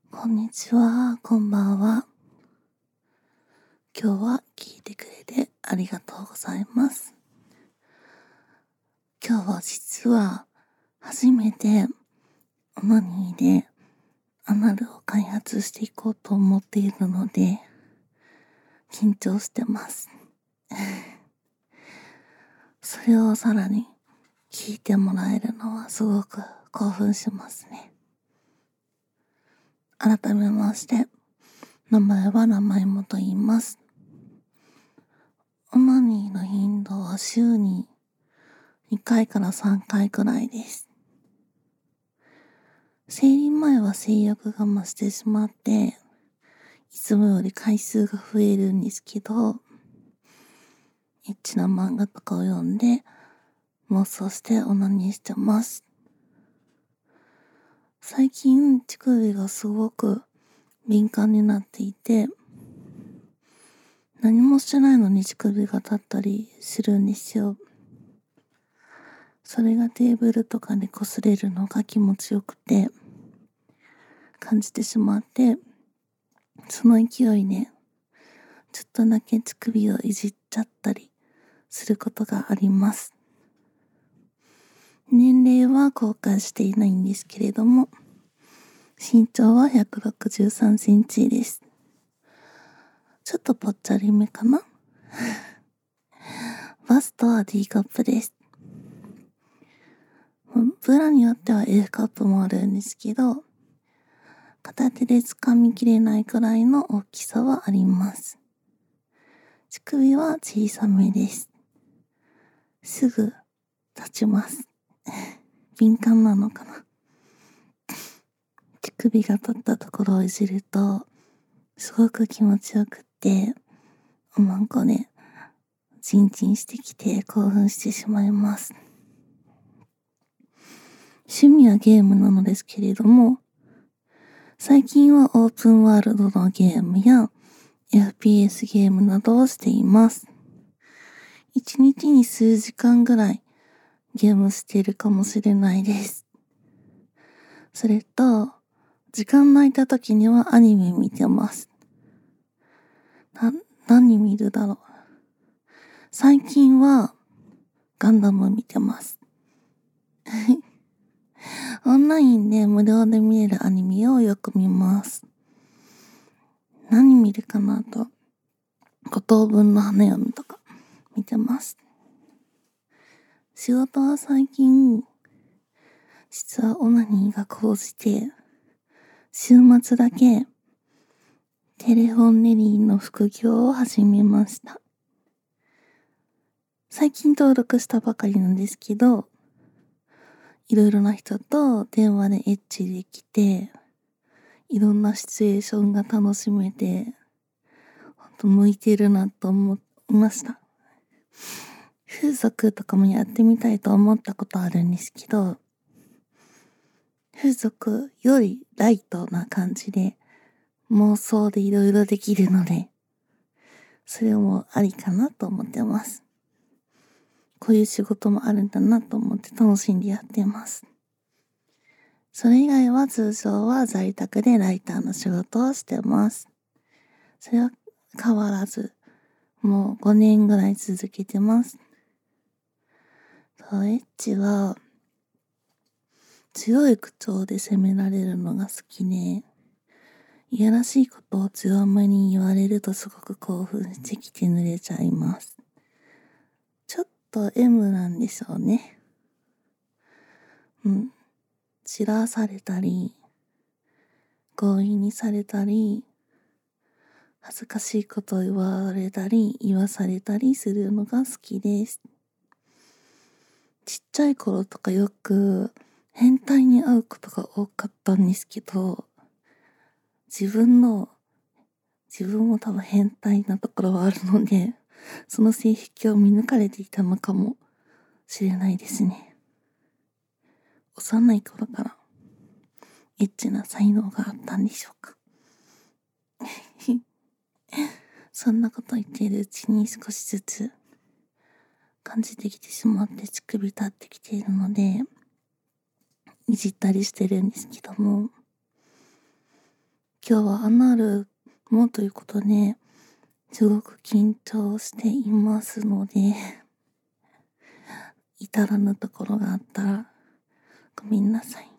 こんにちは、こんばんは。今日は聞いてくれてありがとうございます。今日は実は初めてオナニーでアナルを開発していこうと思っているので緊張してます。それをさらに聞いてもらえるのはすごく興奮しますね。改めまして、名前は名前もと言います。オナニーの頻度は週に2回から3回くらいです。生理前は性欲が増してしまって、いつもより回数が増えるんですけど、エッチな漫画とかを読んで妄想してオナニーしてます。最近乳首がすごく敏感になっていて、何もしてないのに乳首が立ったりするんですよ。それがテーブルとかで擦れるのが気持ちよくて感じてしまって、その勢いでちょっとだけ乳首をいじっちゃったりすることがあります。年齢は公開していないんですけれども、身長は163センチです。ちょっとぽっちゃりめかな。バストは D カップです。ブラによっては A カップもあるんですけど、片手で掴みきれないくらいの大きさはあります。乳首は小さめです。すぐ立ちます。敏感なのかな。乳首が立ったところをいじるとすごく気持ちよくって、おまんこでチンチンしてきて興奮してしまいます。趣味はゲームなのですけれども、最近はオープンワールドのゲームや FPS ゲームなどをしています。1日に数時間ぐらいゲームしているかもしれないです。それと、時間の空いた時にはアニメ見てます。何見るだろう。最近はガンダム見てます。オンラインで無料で見れるアニメをよく見ます。何見るかなと、五等分の花嫁とか見てます。仕事は最近、実はオナニーが高じて、週末だけテレフォンネリーの副業を始めました。最近登録したばかりなんですけど、いろいろな人と電話でエッチできて、いろんなシチュエーションが楽しめて、ほんと向いてるなと思いました。風俗とかもやってみたいと思ったことあるんですけど、風俗よりライトな感じで妄想でいろいろできるので、それもありかなと思ってます。こういう仕事もあるんだなと思って楽しんでやってます。それ以外は通常は在宅でライターの仕事をしてます。それは変わらず、もう5年ぐらい続けてます。エッチは強い口調で責められるのが好きで、いやらしいことを強めに言われるとすごく興奮してきて濡れちゃいます。ちょっと M なんでしょうね。散らされたり、強引にされたり、恥ずかしいことを言われたり、言わされたりするのが好きです。ちっちゃい頃とかよく変態に会うことが多かったんですけど、自分も多分変態なところはあるので、その性癖を見抜かれていたのかもしれないですね。幼い頃からエッチな才能があったんでしょうか。そんなこと言っているうちに少しずつ感じてきてしまって乳首立ってきているので、いじったりしてるんですけども、 今日はアナルもということで、すごく緊張していますので、至らぬところがあったらごめんなさい。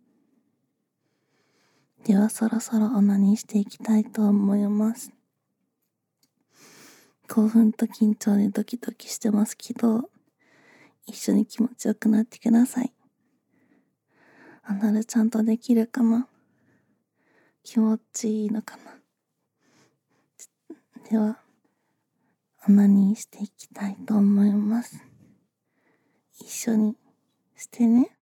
ではそろそろオナニーしていきたいと思います。興奮と緊張でドキドキしてますけど、一緒に気持ちよくなってください。アナルちゃんとできるかな？気持ちいいのかな？では、オナニーしていきたいと思います。一緒にしてね。